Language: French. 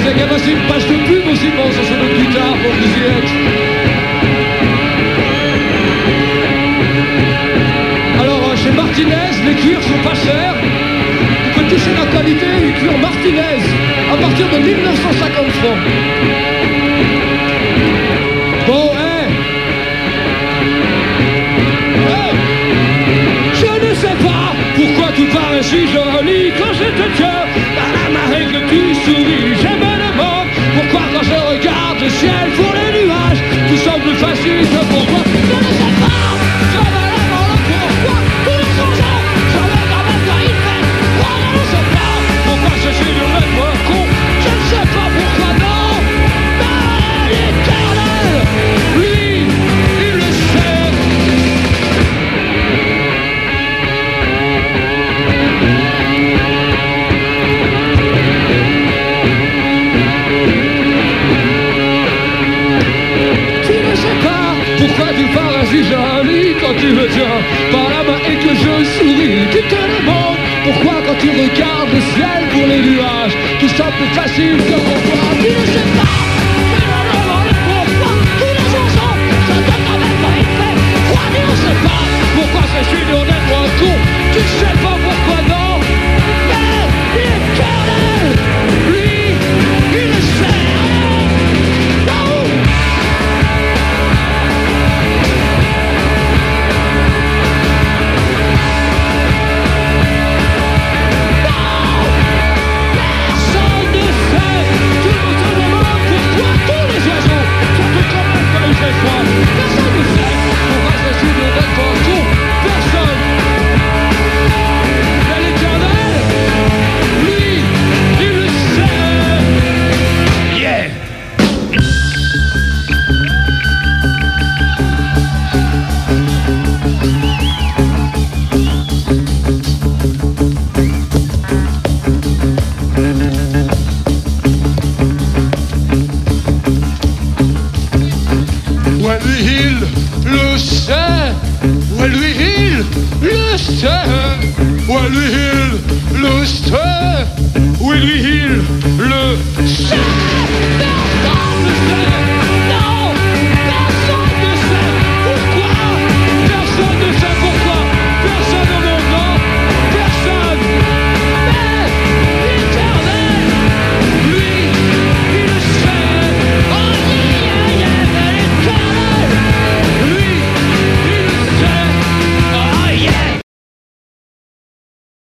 C'est qu'il y a passé une page de pub aussi bon sur ce notre guitare pour vous y êtes. Alors chez Martinez, les cuirs sont pas chers. Tu peux toucher la qualité du cuir Martinez à partir de 1950 francs. Bon, je ne sais pas pourquoi tu parais si joli quand je te tiens à la main et que tu souris. Je me demande pourquoi quand je regarde le ciel pour les nuages, tout semble facile que pour toi. Je ne sais pas, je me demande pourquoi tous les jours je me demande quoi il fait. Moi je ne sais pas pourquoi je suis le même con. Je ne sais pas pourquoi non, mais l'éternel, lui, il le sait. Pourquoi tu parais si joli quand tu me tiens par la main et que je souris. Tu te demandes pourquoi quand tu regardes le ciel pour les nuages, tout semble plus facile que pour toi. Tu ne sais pas, tu me demandes pourquoi tous les chansons je te ramène pas il fait. Moi tu ne sais pas pourquoi je suis d'être un con. Tu ne sais pas pourquoi non, mais l'éternel, lui, il le sait. Personne ne sait pourquoi je suis de d'être un con. Personne. Mais l'éternel, lui, il le sait. Yeah. Ouais, lui, il le sait. Ouais, lui, il le sait. Ouais, lui, il le sait. Oui, lui, il le sait.